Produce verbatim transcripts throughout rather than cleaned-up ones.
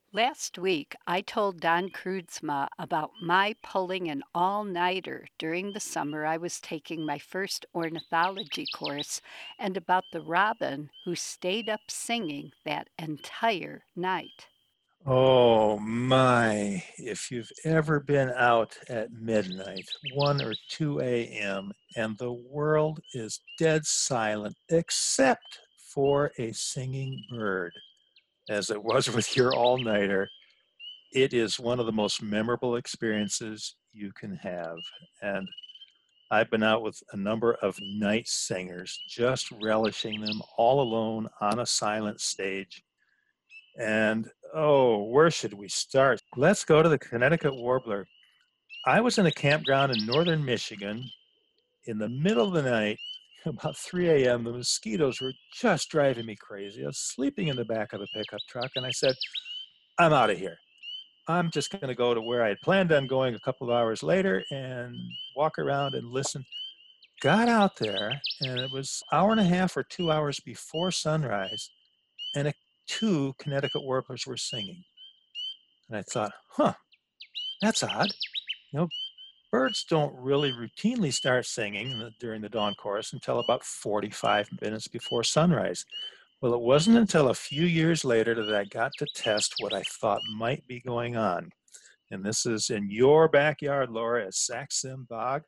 Last week, I told Don Kreutzma about my pulling an all-nighter during the summer I was taking my first ornithology course and about the robin who stayed up singing that entire night. Oh my, if you've ever been out at midnight, one or two a m, and the world is dead silent except for a singing bird, as it was with your all-nighter, it is one of the most memorable experiences you can have. And I've been out with a number of night singers, just relishing them all alone on a silent stage. And oh, where should we start? Let's go to the Connecticut warbler. I was in a campground in northern Michigan in the middle of the night, about three a m. The mosquitoes were just driving me crazy. I was sleeping in the back of the pickup truck, and I said, I'm out of here. I'm just going to go to where I had planned on going a couple of hours later and walk around and listen. Got out there, and it was an hour and a half or two hours before sunrise, and a, two Connecticut warblers were singing. And I thought, huh, that's odd. You know, birds don't really routinely start singing during the dawn chorus until about forty-five minutes before sunrise. Well, it wasn't until a few years later that I got to test what I thought might be going on. And this is in your backyard, Laura, at Sax-Sim Bog.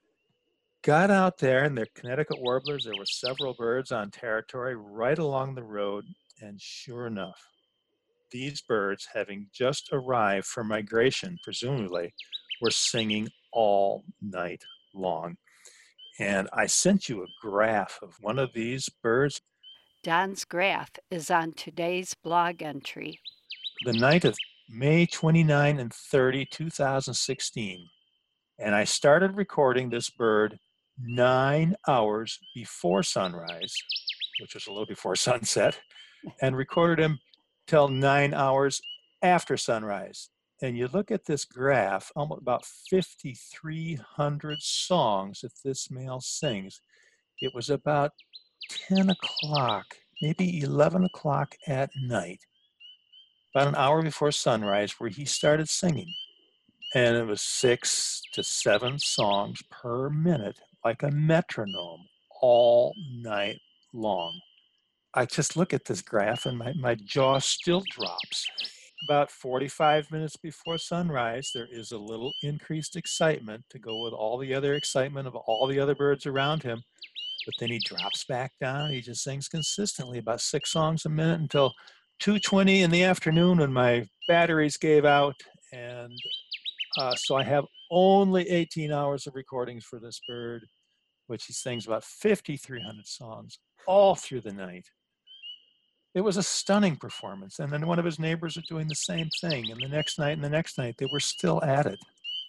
Got out there, and the Connecticut warblers, there were several birds on territory right along the road. And sure enough, these birds, having just arrived from migration, presumably, were singing all night long. And I sent you a graph of one of these birds Don's graph is on today's blog entry. the night of May twenty-ninth and thirtieth, two thousand sixteen. And I started recording this bird nine hours before sunrise, which was a little before sunset, and recorded him till nine hours after sunrise. And you look at this graph, almost about fifty-three hundred songs that this male sings. It was about ten o'clock, maybe eleven o'clock at night, about an hour before sunrise, where he started singing. And it was six to seven songs per minute, like a metronome, all night long. I just look at this graph and my, my jaw still drops. About forty-five minutes before sunrise, there is a little increased excitement to go with all the other excitement of all the other birds around him. But then he drops back down. He just sings consistently about six songs a minute until two twenty in the afternoon when my batteries gave out. And uh, so I have only eighteen hours of recordings for this bird, which he sings about fifty-three hundred songs all through the night. It was a stunning performance. And then one of his neighbors was doing the same thing. And the next night and the next night, they were still at it.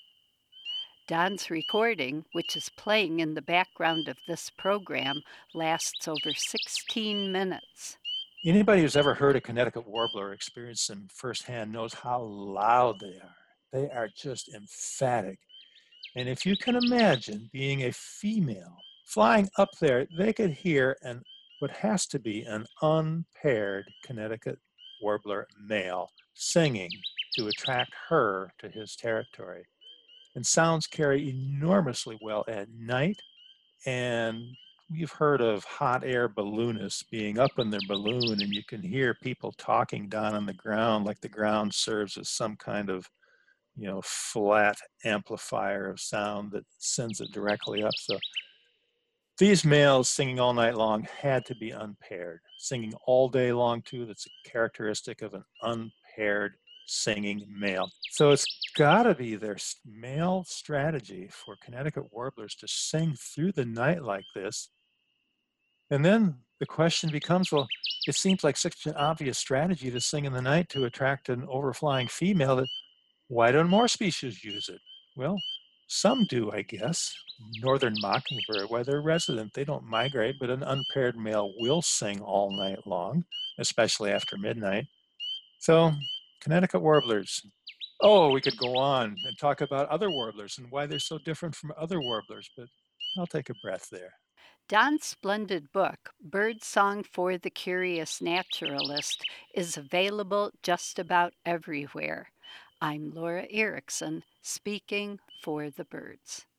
Don's recording, which is playing in the background of this program, lasts over sixteen minutes. Anybody who's ever heard a Connecticut warbler experience them firsthand knows how loud they are. They are just emphatic. And if you can imagine being a female flying up there, they could hear an what has to be an unpaired Connecticut warbler male singing to attract her to his territory. And sounds carry enormously well at night. And we've heard of hot air balloonists being up in their balloon, and you can hear people talking down on the ground like the ground serves as some kind of, you know, flat amplifier of sound that sends it directly up. So these males singing all night long had to be unpaired. Singing all day long, too, that's a characteristic of an unpaired singing male. So it's got to be their male strategy for Connecticut warblers to sing through the night like this. And then the question becomes, well, it seems like such an obvious strategy to sing in the night to attract an overflying female that why don't more species use it? Well, some do, I guess. Northern mockingbird, why they're resident, they don't migrate, but an unpaired male will sing all night long, especially after midnight. So, Connecticut warblers. Oh, we could go on and talk about other warblers and why they're so different from other warblers, but I'll take a breath there. Don's splendid book, Bird Song for the Curious Naturalist, is available just about everywhere. I'm Laura Erickson, speaking for the birds.